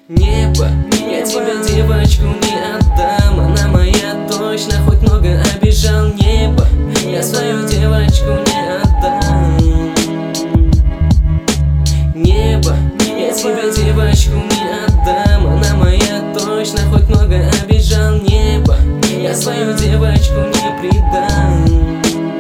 Небо, я тебе девочку не отдам. Она моя точно, хоть много обижал. Небо, я свою девочку не отдам. Небо, я тебе девочку не отдам. Она моя точно, хоть много обижал. Небо, я свою девочку не предам.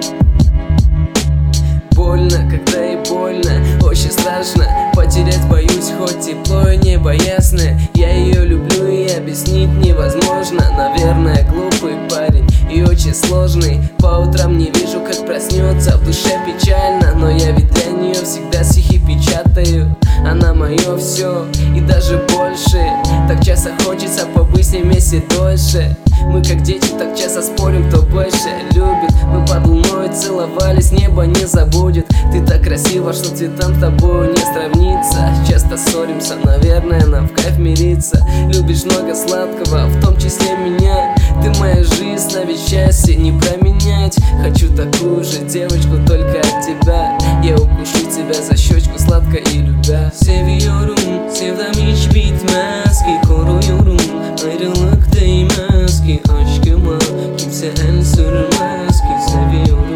Больно, когда и больно, очень страшно потерять, боюсь, хоть тепло и небо ясное. Я ее люблю и объяснить невозможно. Наверное, глупый парень и очень сложный. По утрам не вижу, как проснется, в душе печально. Но я ведь для нее всегда стихи печатаю. Она мое все и даже больше. Так часто хочется побыть с ней вместе дольше. Мы как дети так часто спорим, кто больше любит. Мы под луной целовались, небо не забудет. Ты так красива, что цветам с тобою не сравнится. Часто ссоримся, наверное, нам в кайф мириться. Любишь много сладкого, в том числе меня. Ты моя жизнь, а ведь счастье не променять. Хочу такую же девочку, только от тебя. Я укушу тебя за щечку, сладко и любя. Seviyorum, sevdam hiç bitmez ki. Koruyorum, ayrılık değmez ki. Aşkıma kimse el sürmez ki. Seviyorum,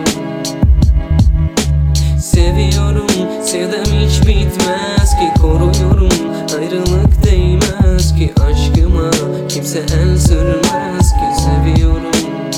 seviyorum, sevdam hiç bitmez ki. Koruyorum, ayrılık değmez ki. Aşkıma kimse el sürmez ki. Seviyorum.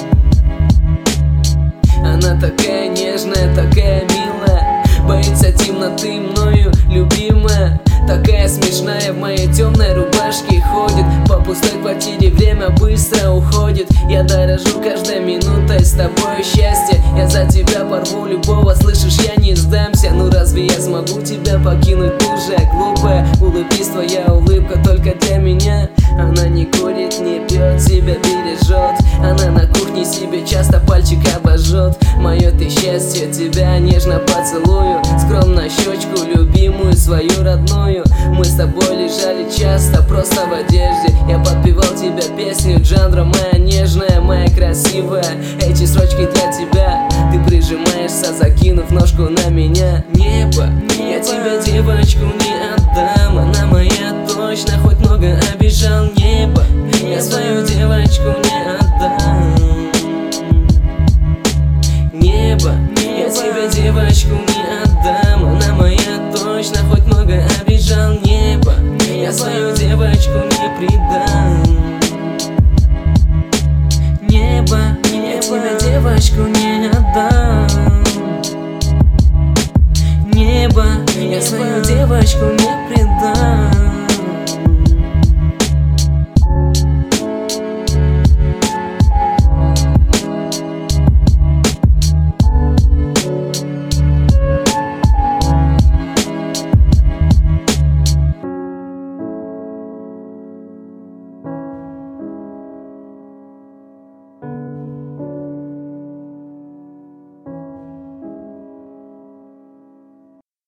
Она такая нежная, такая милая, боится темноты мною любимая. Такая смешная, в моей темной рубашке ходит. По пустой квартире время быстро уходит. Я дорожу каждой минутой с тобой счастье. Я за тебя порву любого, слышишь, я не сдамся. Ну разве я смогу тебя покинуть, уже глупая? Улыбнись, твоя улыбка только для меня. Она не курит, не пьет, себя бережет. Она на кухне себе часто пальчик обожжет. Мое ты счастье, тебя нежно поцелую. Скромно щечку любимую, свою родную. Мы с тобой лежали часто просто в одежде. Я подпевал тебя песню Джандро, моя нежная, моя красивая. Эти строчки для тебя. Ты прижимаешься, закинув ножку на меня. Небо, я тебе девочку не отдам. Она моя точно, хоть много обижал. Небо, я свою девочку не отдам. Небо, я тебе девочку не отдам. Она моя точно, хоть много обижал. Небо, я свою девочку не предам. Небо, я тебе девочку не отдам. Небо, я свою девочку не предам.